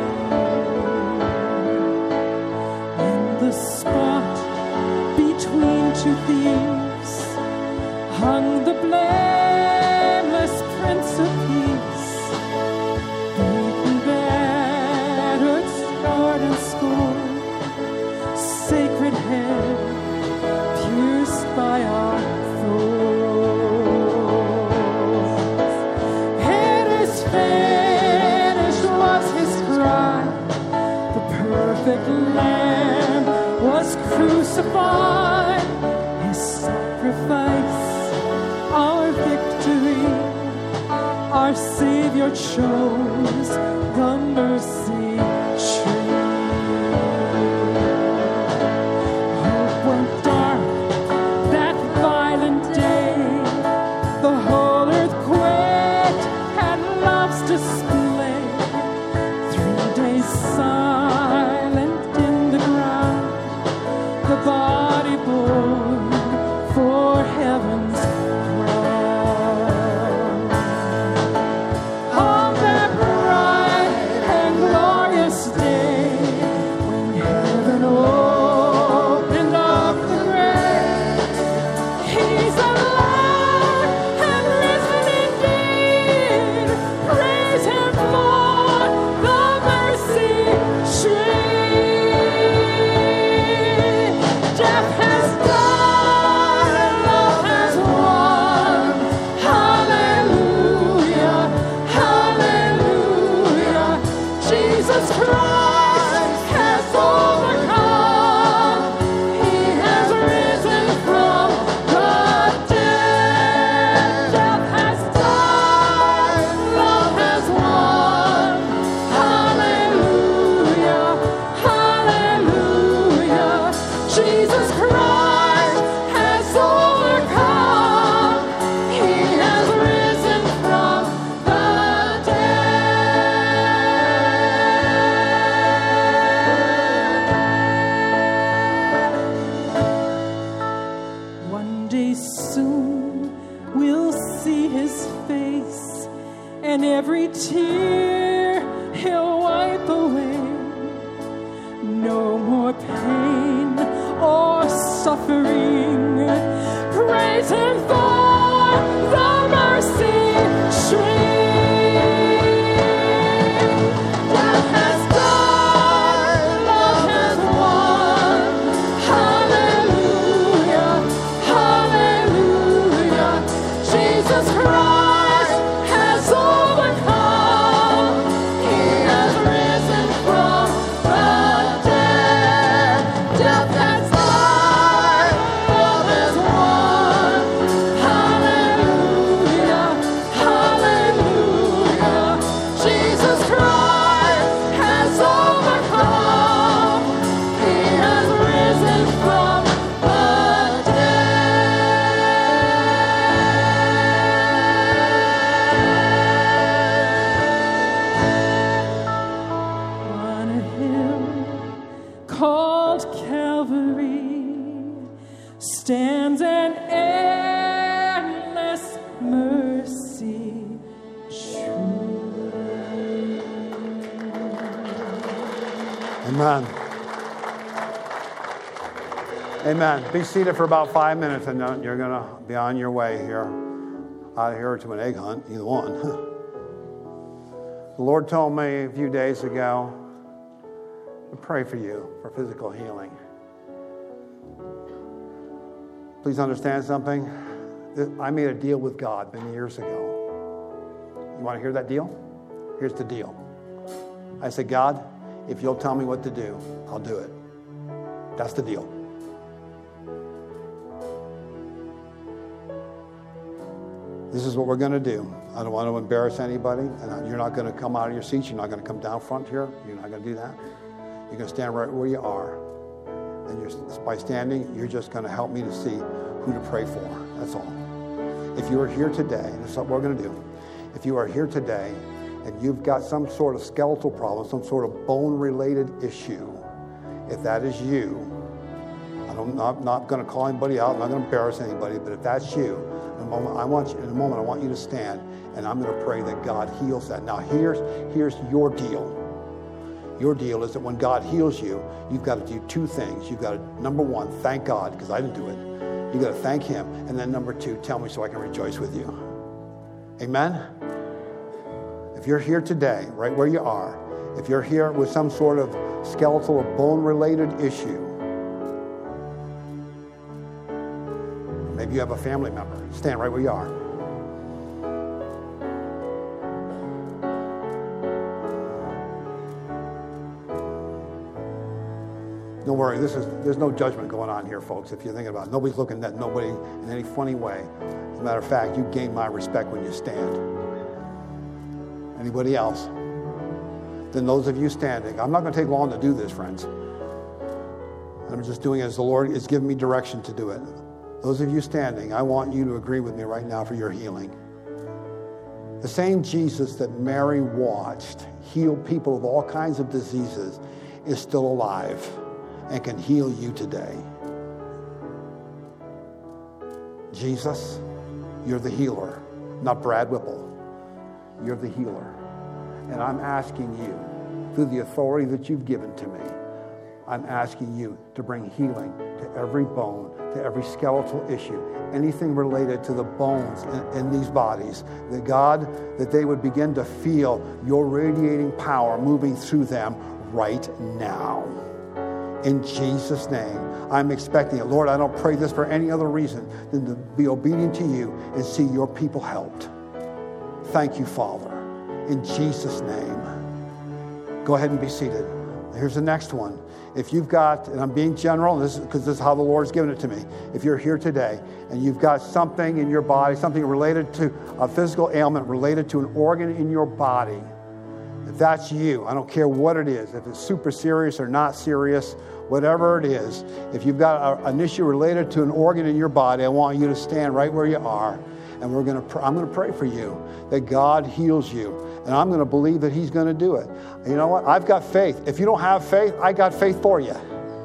In the spot between two thieves hung the blameless Prince of Peace, beaten, battered, scarred, and scorned, sacred head pierced by our thorns. It is finished was his cry. The perfect Lamb was crucified. His sacrifice, our victory. Our Savior chose the mercy tree. Hope went dark that violent day. The whole earth quaked at love's display. 3 days silent in the ground, the body born for heaven's crown. On that bright and glorious day, when heaven opened up the grave, he's alive and risen indeed. Praise him for the mercy tree. Death has died and love has won. Hallelujah, hallelujah. Jesus Christ has overcome. He has risen from the dead. Death has died, love has won. Hallelujah, hallelujah. Jesus Christ has overcome. He has risen from the dead. One day soon we'll see his face, and every tear he'll wipe away. No more pain or suffering. Praise him for the mercy tree. Death has died, love has won. Hallelujah, hallelujah. Jesus Christ has overcome. He has risen from the dead. Death has died, love has won. Hallelujah, hallelujah. Jesus Christ has overcome. Amen. Amen. Be seated for about 5 minutes, and then you're going to be on your way here, out of here to an egg hunt, either one. The Lord told me a few days ago to pray for you for physical healing. Please understand something. I made a deal with God many years ago. You want to hear that deal? Here's the deal. I said, God, if you'll tell me what to do, I'll do it. That's the deal. This is what we're going to do. I don't want to embarrass anybody. And you're not going to come out of your seats. You're not going to come down front here. You're not going to do that. You're going to stand right where you are. And by standing, you're just going to help me to see who to pray for. That's all. If you are here today, this is what we're going to do. If you are here today and you've got some sort of skeletal problem, some sort of bone-related issue, if that is you, I'm not going to call anybody out. I'm not going to embarrass anybody. But if that's you, in a moment, I want you to stand, and I'm going to pray that God heals that. Now, here's your deal. Your deal is that when God heals you, you've got to do two things. You've got to, number one, thank God, because I didn't do it. You've got to thank him. And then number two, tell me so I can rejoice with you. Amen? If you're here today, right where you are, if you're here with some sort of skeletal or bone-related issue, maybe you have a family member, stand right where you are. Don't worry, there's no judgment going on here, folks, if you're thinking about it. Nobody's looking at nobody in any funny way. As a matter of fact, you gain my respect when you stand. Anybody else? Then those of you standing, I'm not going to take long to do this, friends. I'm just doing it as the Lord is giving me direction to do it. Those of you standing, I want you to agree with me right now for your healing. The same Jesus that Mary watched heal people of all kinds of diseases is still alive and can heal you today. Jesus, you're the healer, not Brad Whipple. You're the healer. And I'm asking you, through the authority that you've given to me, I'm asking you to bring healing to every bone, to every skeletal issue, anything related to the bones in these bodies, that God, that they would begin to feel your radiating power moving through them right now. In Jesus' name, I'm expecting it. Lord, I don't pray this for any other reason than to be obedient to you and see your people helped. Thank you, Father. In Jesus' name. Go ahead and be seated. Here's the next one. If you've got, and I'm being general, because this is how the Lord's given it to me. If you're here today and you've got something in your body, something related to a physical ailment, related to an organ in your body, if that's you, I don't care what it is, if it's super serious or not serious, whatever it is, if you've got an issue related to an organ in your body, I want you to stand right where you are. And I'm going to pray for you that God heals you. And I'm going to believe that he's going to do it. And you know what? I've got faith. If you don't have faith, I got faith for you.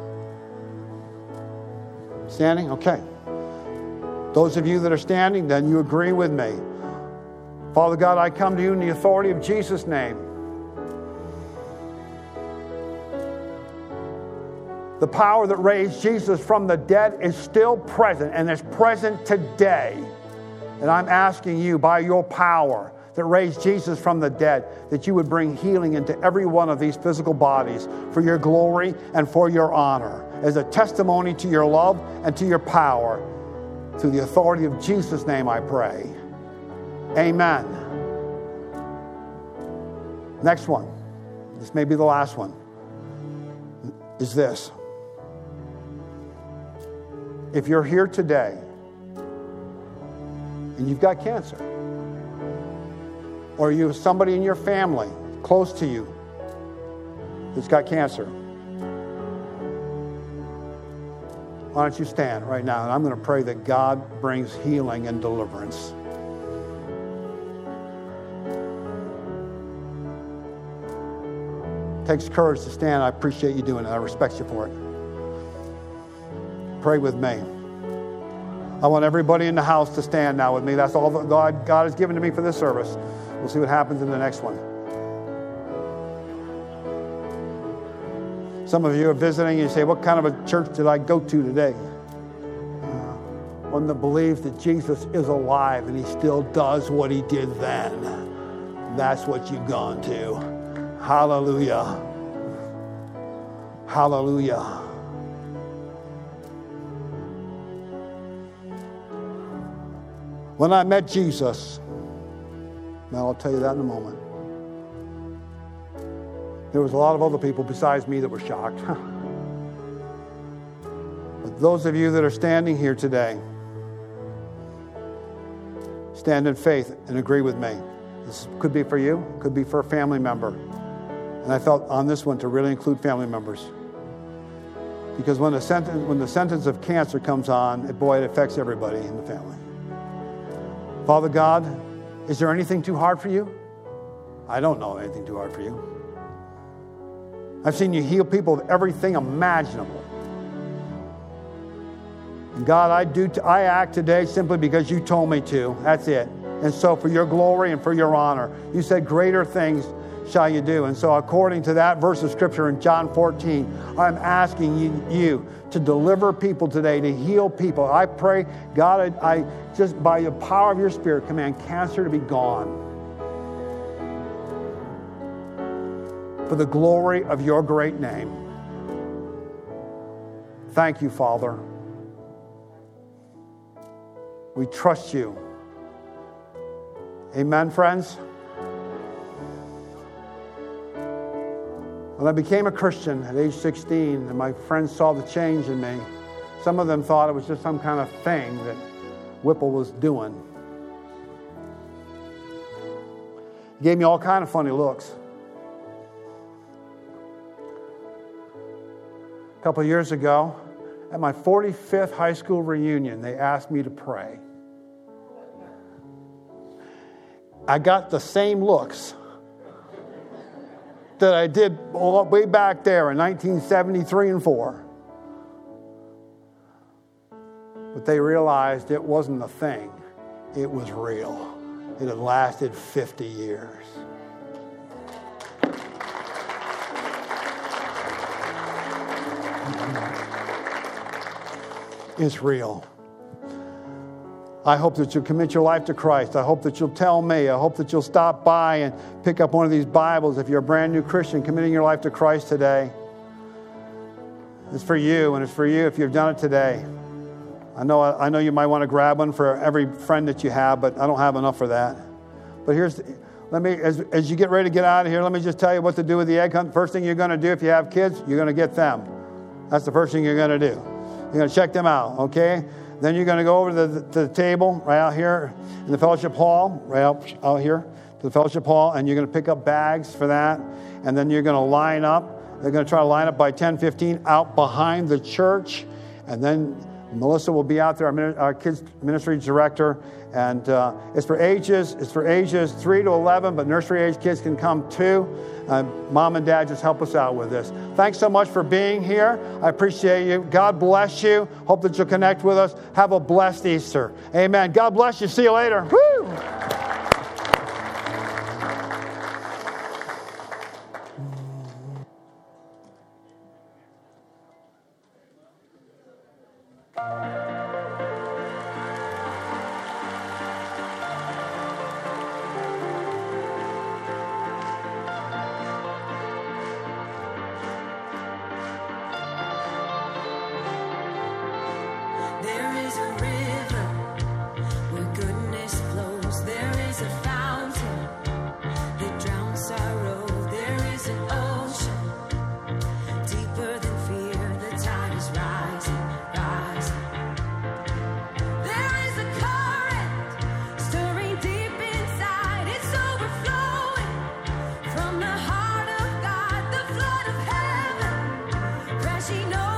Standing? Okay. Those of you that are standing, then you agree with me. Father God, I come to you in the authority of Jesus' name. The power that raised Jesus from the dead is still present, and is present today. And I'm asking you, by your power that raised Jesus from the dead, that you would bring healing into every one of these physical bodies for your glory and for your honor, as a testimony to your love and to your power. Through the authority of Jesus' name, I pray. Amen. Next one. This may be the last one. Is this. If you're here today and you've got cancer, or you have somebody in your family close to you that's got cancer, why don't you stand right now? And I'm going to pray that God brings healing and deliverance. It takes courage to stand. I appreciate you doing it. I respect you for it. Pray with me. I want everybody in the house to stand now with me. That's all that God has given to me for this service. We'll see what happens in the next one. Some of you are visiting and you say, what kind of a church did I go to today? One that believes that Jesus is alive and he still does what he did then. That's what you've gone to. Hallelujah. Hallelujah. When I met Jesus, now I'll tell you that in a moment. There was a lot of other people besides me that were shocked. But those of you that are standing here today, stand in faith and agree with me. This could be for you, could be for a family member. And I felt on this one to really include family members. Because when the sentence of cancer comes on, it affects everybody in the family. Father God, is there anything too hard for you? I don't know anything too hard for you. I've seen you heal people of everything imaginable. And God, I act today simply because you told me to. That's it. And so for your glory and for your honor, you said greater things shall you do. And so according to that verse of scripture in John 14, I'm asking you to deliver people today, to heal people. I pray, God, I just by the power of your Spirit command cancer to be gone. For the glory of your great name. Thank you, Father. We trust you. Amen, friends? When I became a Christian at age 16 and my friends saw the change in me, some of them thought it was just some kind of thing that Whipple was doing. He gave me all kind of funny looks. A couple of years ago, at my 45th high school reunion, they asked me to pray. I got the same looks that I did way back there in 1973 and 4. But they realized it wasn't a thing. It was real. It had lasted 50 years. It's real. I hope that you'll commit your life to Christ. I hope that you'll tell me. I hope that you'll stop by and pick up one of these Bibles. If you're a brand new Christian committing your life to Christ today, it's for you, and it's for you if you've done it today. I know you might want to grab one for every friend that you have, but I don't have enough for that. But as you get ready to get out of here, let me just tell you what to do with the egg hunt. First thing you're going to do if you have kids, you're going to get them. That's the first thing you're going to do. You're going to check them out, okay? Then you're going to go over to the table right out here in the fellowship hall, right out here to the fellowship hall, and you're going to pick up bags for that. And then you're going to line up. They're going to try to line up by 10:15 out behind the church. And then Melissa will be out there, our kids ministry director. And it's for ages 3 to 11, but nursery age kids can come too. Mom and Dad, just help us out with this. Thanks so much for being here. I appreciate you. God bless you. Hope that you'll connect with us. Have a blessed Easter. Amen. God bless you. See you later. Woo! She knows.